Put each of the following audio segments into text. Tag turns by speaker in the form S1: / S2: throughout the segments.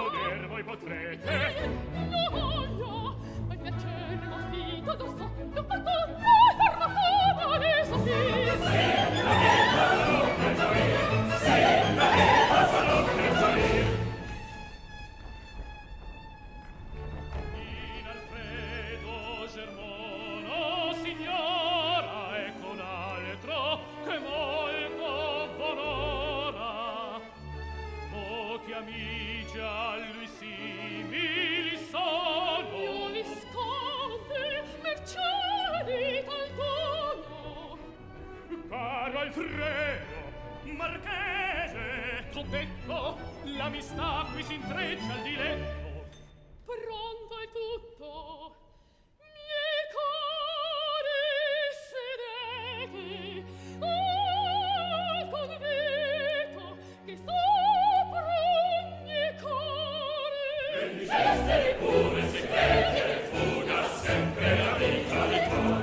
S1: goder voi potrete.
S2: Io voglio, ma piacere m'affitto addosso, non parto farmacoma ne soffia.
S1: Sembra che passano per gioire, sembra che passano per gioire. In Alfredo Germono, signora, e con altro che molto vonora. Pochi amici a lui simili sono.
S2: Io visconte, mercedi tal dono.
S1: Caro Alfredo, marchese, t'ho detto, l'amistà qui s'intreccia al diletto.
S2: Pronto è tutto. Miei cari sedete al convito che sopra ogni core.
S1: E di gesti pure segrete fuga sempre la vita di cuore.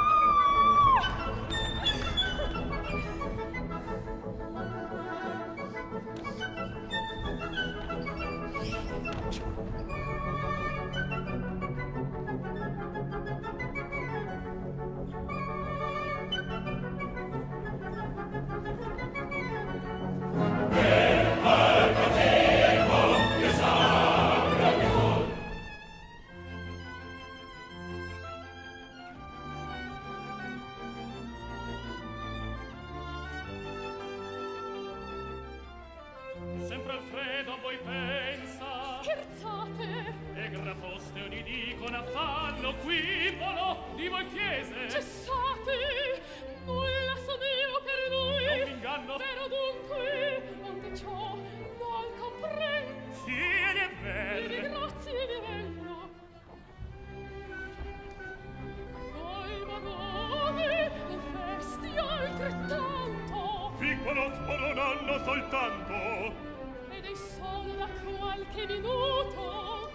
S1: Sempre Alfredo a voi pensa.
S2: Scherzate?
S1: E grafoste ogni dicono affanno quipolo di voi chiese.
S2: Cessate! Nulla son io per lui.
S1: Non m'inganno.
S2: Vero dunque, onde ciò non comprendo.
S1: Sì, ed è
S2: Mi
S1: vero.
S2: ringrazi, Mirella. Voi magone, le festi altrettanto.
S1: Vi conosco un anno soltanto.
S2: Ed è solo da qualche minuto.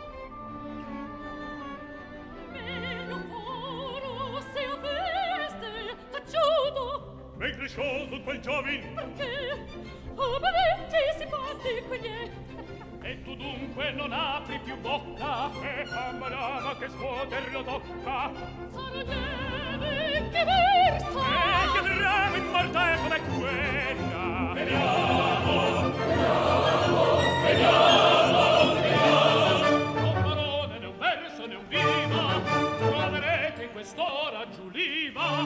S2: Meglio foro se aveste taciuto.
S1: Mentre sciò su quel giovin.
S2: Perché? Oh, beventi si parti qui niente.
S1: E tu dunque non apri più bocca. E a madama che scuoterlo tocca.
S2: Sarà lieve che versa.
S1: E che drama immortale come quella. Vediamo, non parole né un verso né un viva. Troverete in quest'ora Giuliva.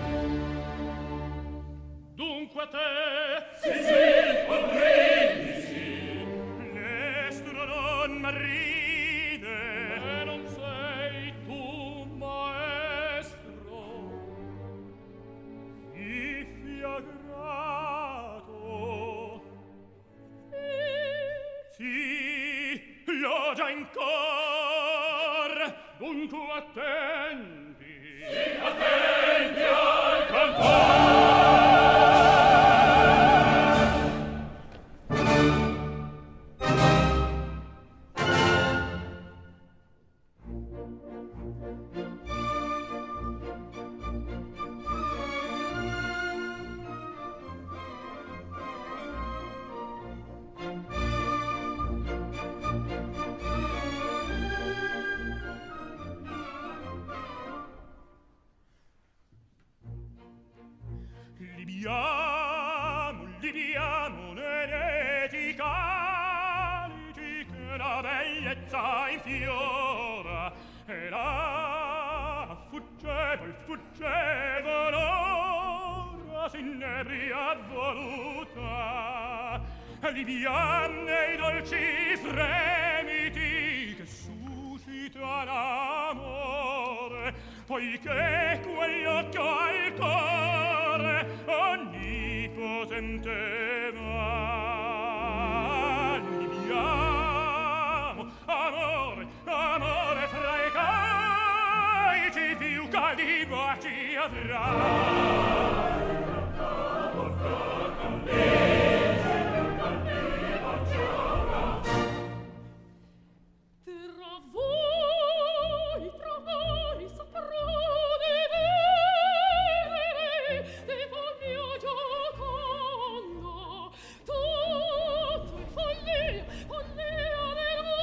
S1: Dunque a te. Sì, sì, comprendisi. L'estro non m'arride. E non sei tu maestro. Iffiagrato. Sì, l'ho già in cor. Dunque attendi. Sì, attenti al cantare. Libiamo l'eretica che la bellezza infiora e la fuggevole ora s'inebria voluta. Libiane i dolci fremiti che suscita l'amore, poiché quell'occhio al cuore onnipotente va. Libiamo, amore, amore fra i caici più caldi baci avrà.
S2: Tra voi saprò di vivere tipo mio giocondo. Tutto è follia, follia del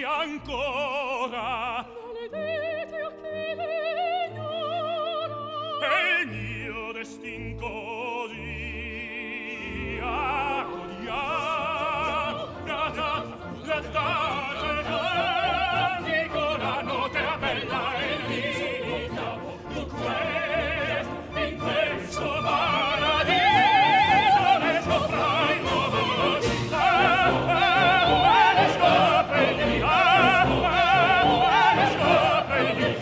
S1: sia ancora.
S2: Maledete a chi le ignora.
S1: È il mio destin così. Dico la notte a bella e vita. In questo paradiso ne sopra il mondo di ne scopre di ne scopre di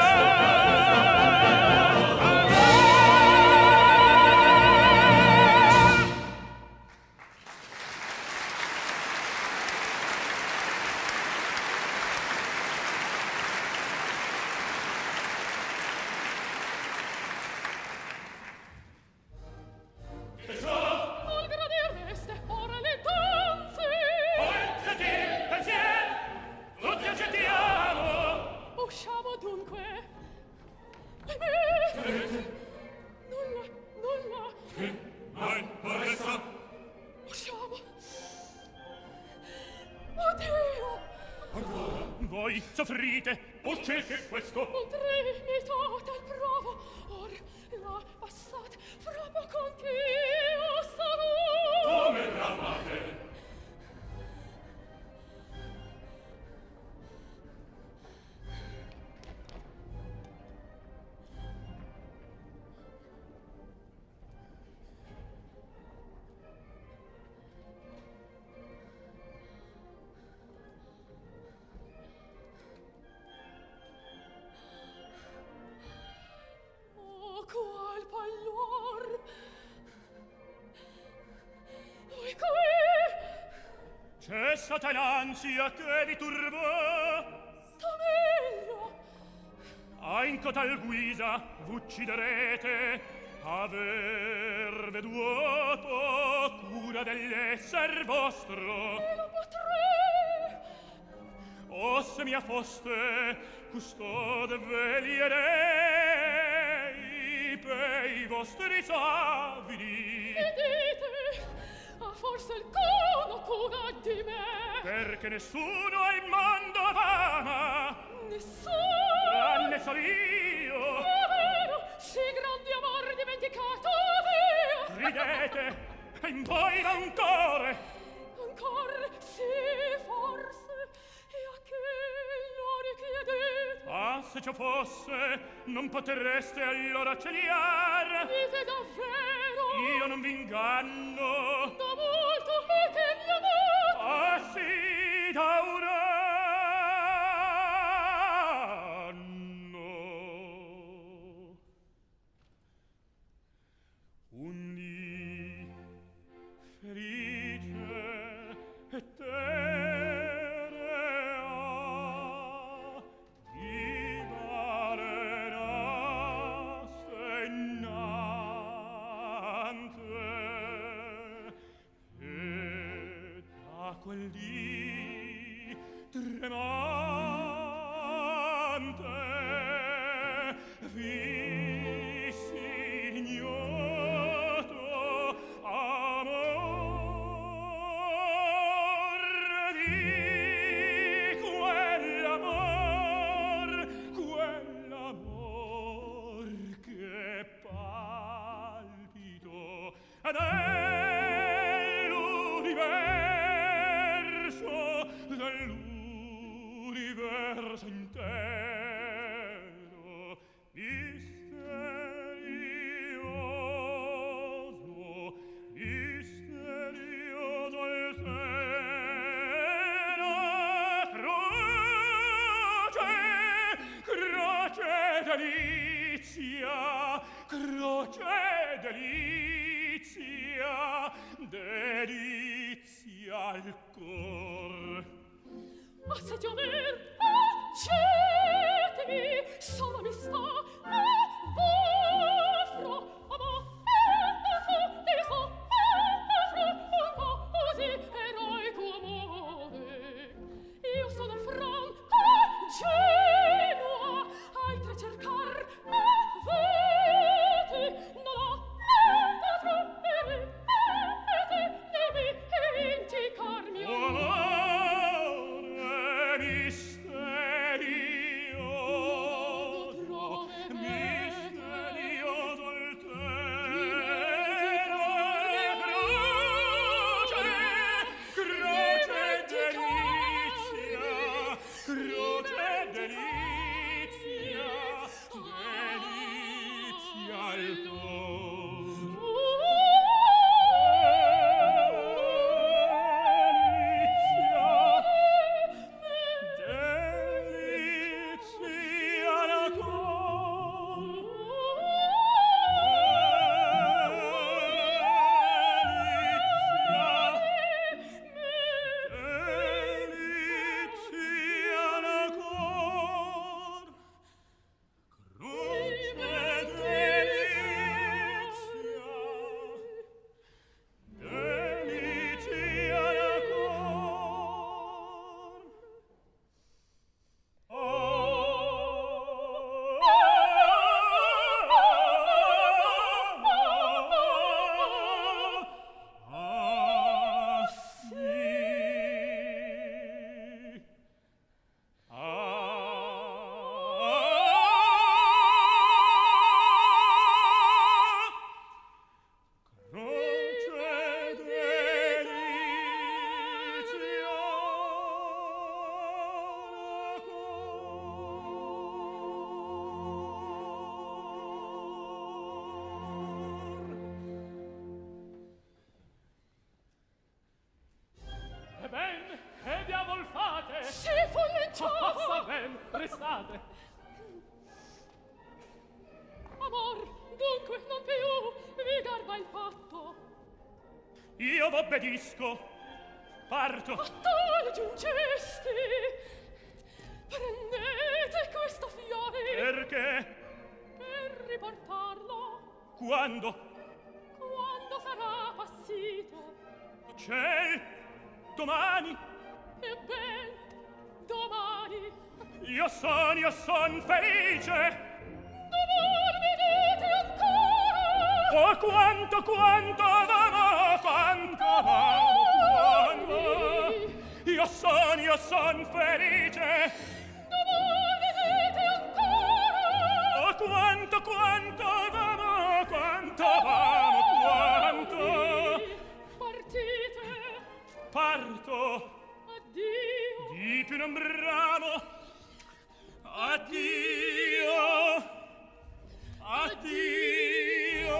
S1: soffrite, purché che questo
S2: Trimitate al provo, or la passate, proprio con chi io sarò.
S1: come bramate.
S2: Qual pallor! Voi qui!
S1: Cessate l'ansia che vi turbò.
S2: Sta meglio!
S1: A in cotal guisa v'ucciderete, aver veduto cura dell'esser vostro.
S2: E lo potrei!
S1: O se mia foste custode veglierei pei vostri savidi.
S2: E dite, ha forse il cono cura di me?
S1: Perché nessuno al mondo ama,
S2: Nessuno!
S1: tranne sol io.
S2: È vero, sì grande amore dimenticato mio!
S1: Ridete, e in voi va un core.
S2: Ancor sì, forse, e a che lo richiedete?
S1: Ah, se ciò fosse, non potreste allora cegliar.
S2: Dite davvero?
S1: Io non v'inganno.
S2: Da molto e che mi amate?
S1: Ah, sì, da un anno. Un dì felice e terea di barena segnante, e da quel dì tremante vissi ignoto amor di quell'amor che palpito dell'universo intero, misterioso, misterioso il seno, croce delizia, delizia al cor.
S2: Ma se Dio ver, accetemi, solo mi sta, vostro amore, un po' così eroico amore. Io sono il franco Genua, altre cercar veti, non ho altro ripete, né mi indicarmi amore.
S1: io v'obbedisco. Parto.
S2: A tal giungesti. Prendete questo fiore.
S1: Perché?
S2: Per riportarlo.
S1: Quando?
S2: Quando sarà passito.
S1: Ciel, domani.
S2: Ebben, domani.
S1: Io son felice.
S2: Domani vedete ancora.
S1: Oh, quanto vamo, quanto vamo. Io son felice.
S2: Domani vedete ancora.
S1: Oh, quanto vamo, quanto.
S2: Partite.
S1: Parto.
S2: Addio.
S1: Di più non bramo. Addio. Addio.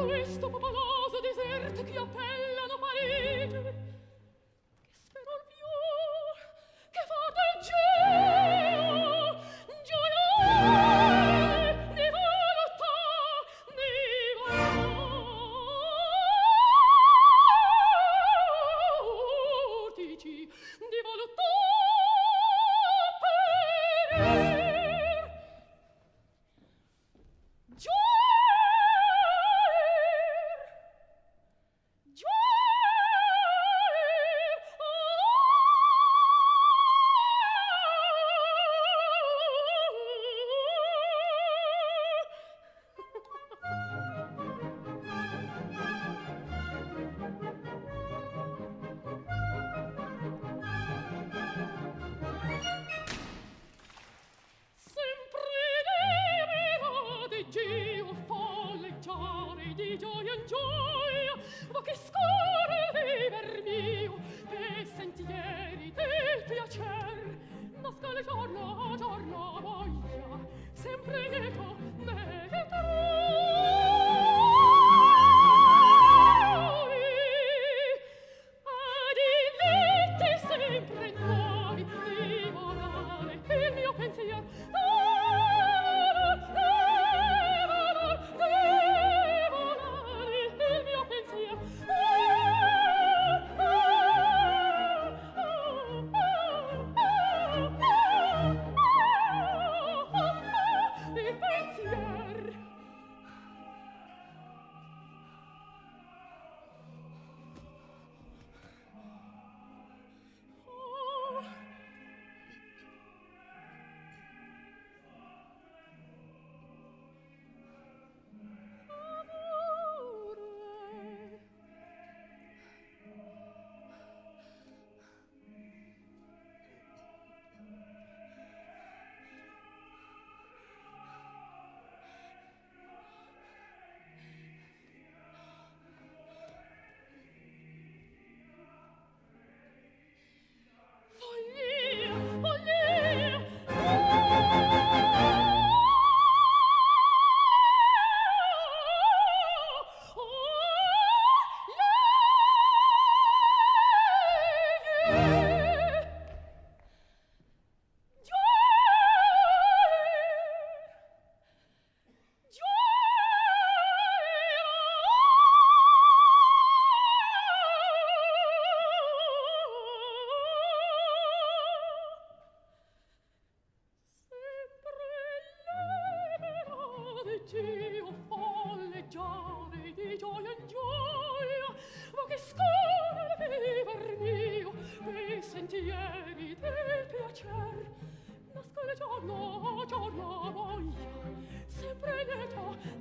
S2: questo popoloso deserto che appellano Parigi, che spero il più, che fa del Geo, gioiare, di volontà, di vortici, di volontà perir. Gio folleggiare di gioia in gioia, ma che scorre viver mio, che sentieri del piacer, nasca giorno a giorno voglia, sempre lieto ad i letti sempre nuovi di volare il mio pensier. Gio folleggiare di gioia in gioia, ma che scorre viver mio, quei sentieri del piacer, nasca giorno a voglia, sempre lieto